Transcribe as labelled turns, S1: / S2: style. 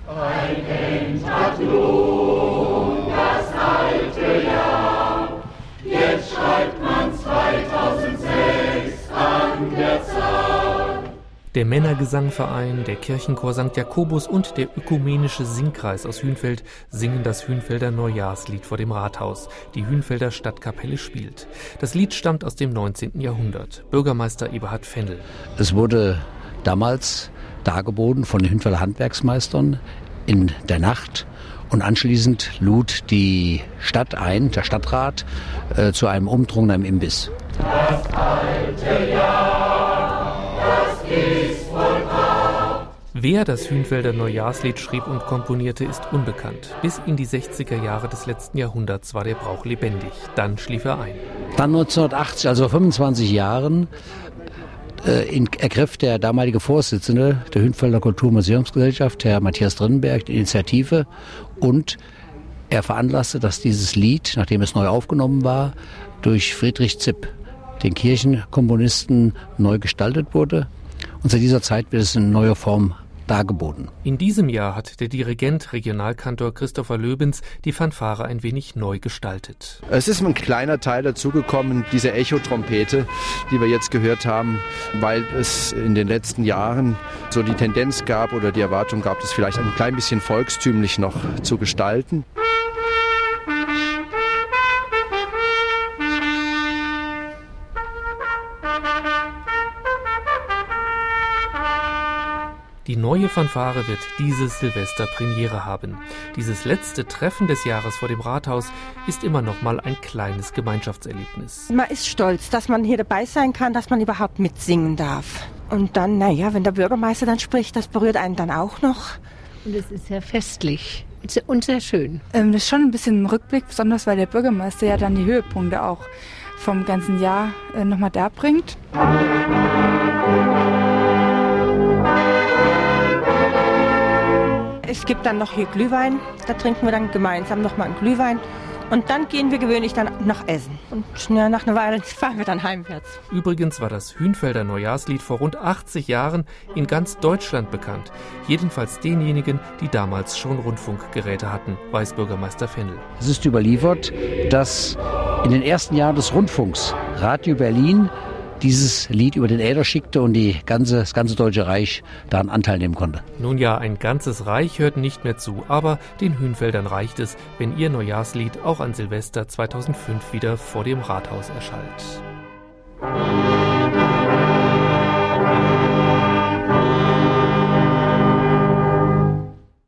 S1: Ein Entertum, das alte Jahr, jetzt schreibt man 2006 an der Zahl.
S2: Der Männergesangverein, der Kirchenchor St. Jakobus und der ökumenische Singkreis aus Hünfeld singen das Hünfelder Neujahrslied vor dem Rathaus. Die Hünfelder Stadtkapelle spielt. Das Lied stammt aus dem 19. Jahrhundert. Bürgermeister Eberhard Fendel.
S3: Es wurde damals dargeboten von den Hünfelder Handwerksmeistern in der Nacht. Und anschließend lud die Stadt ein, der Stadtrat, zu einem Umtrunk im Imbiss.
S1: Das alte Jahr, das ist vollbracht.
S2: Wer das Hünfelder Neujahrslied schrieb und komponierte, ist unbekannt. Bis in die 60er Jahre des letzten Jahrhunderts war der Brauch lebendig. Dann schlief er ein.
S3: Dann 1980, also vor 25 Jahren, ergriff der damalige Vorsitzende der Hünfelder Kulturmuseumsgesellschaft, Herr Matthias Drinnenberg, die Initiative und er veranlasste, dass dieses Lied, nachdem es neu aufgenommen war, durch Friedrich Zipp, den Kirchenkomponisten, neu gestaltet wurde. Und seit dieser Zeit wird es in neuer Form dargeboten.
S2: In diesem Jahr hat der Dirigent, Regionalkantor Christopher Löbens, die Fanfare ein wenig neu gestaltet.
S4: Es ist ein kleiner Teil dazugekommen, diese Echo-Trompete, die wir jetzt gehört haben, weil es in den letzten Jahren so die Tendenz gab oder die Erwartung gab, es vielleicht ein klein bisschen volkstümlich noch zu gestalten.
S2: Die neue Fanfare wird dieses Silvester Premiere haben. Dieses letzte Treffen des Jahres vor dem Rathaus ist immer noch mal ein kleines Gemeinschaftserlebnis.
S5: Man ist stolz, dass man hier dabei sein kann, dass man überhaupt mitsingen darf. Und dann, wenn der Bürgermeister dann spricht, das berührt einen dann auch noch.
S6: Und es ist sehr festlich und sehr schön.
S7: Das ist schon ein bisschen ein Rückblick, besonders weil der Bürgermeister ja dann die Höhepunkte auch vom ganzen Jahr nochmal darbringt.
S5: Es gibt dann noch hier Glühwein, da trinken wir dann gemeinsam nochmal einen Glühwein und dann gehen wir gewöhnlich dann noch essen. Und nach einer Weile fahren wir dann heimwärts.
S2: Übrigens war das Hünfelder Neujahrslied vor rund 80 Jahren in ganz Deutschland bekannt. Jedenfalls denjenigen, die damals schon Rundfunkgeräte hatten, weiß Bürgermeister Fendel.
S3: Es ist überliefert, dass in den ersten Jahren des Rundfunks Radio Berlin dieses Lied über den Äther schickte und das ganze Deutsche Reich daran Anteil nehmen konnte.
S2: Nun ja, ein ganzes Reich hört nicht mehr zu, aber den Hünfeldern reicht es, wenn ihr Neujahrslied auch an Silvester 2005 wieder vor dem Rathaus erschallt.